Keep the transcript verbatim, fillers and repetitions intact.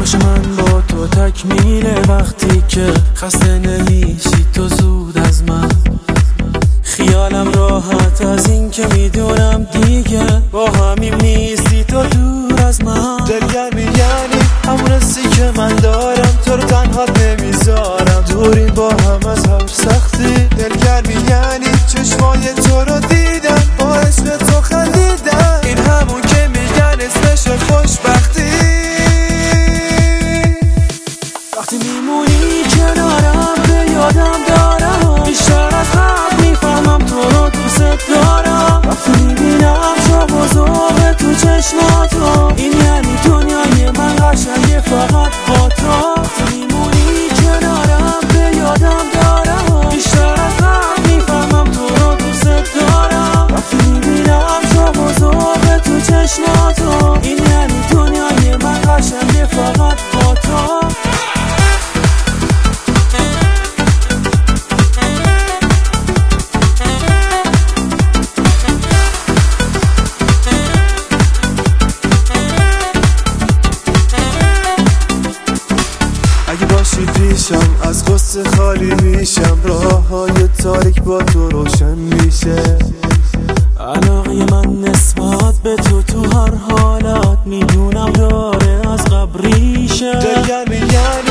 نقش من با تو تکمیله وقتی که خسته نمیشی تو زود از من. خیالم راحت از این که میدونم دیگه با همیم نیستی تو دور از من. دلگرمی یعنی همون حسی که من دارم، تو رو تنها نمیذارم، دوریم با هم از هر سختی. دلگرمی یعنی چشمای تو رو دیدم، با عشق تو خندیدم، این همون که میگن اسمش خوشبختی. وقتی میمونی کنارم به یادم دارم، بیشتر از قبل میفهمم تو رو دوست دارم. وقتی میبینم شوق و ذوق تو چشماتو، این یعنی دنیای من قشنگه فقط با تو. وقتی میمونی کنارم به یادم دارم، بیشتر از قبل میفهمم تو رو دوست دارم. وقتی میبینم شوق و ذوق تو چشماتو، این یعنی دنیای من قشنگه فقط با تو. اگه باشی پیشم از قصه خالی میشم، راه های تاریک با تو روشن میشه. علاقه من نسبت به تو تو هر حالت میدونم داره از قبل ریشه. دلگرمی یعنی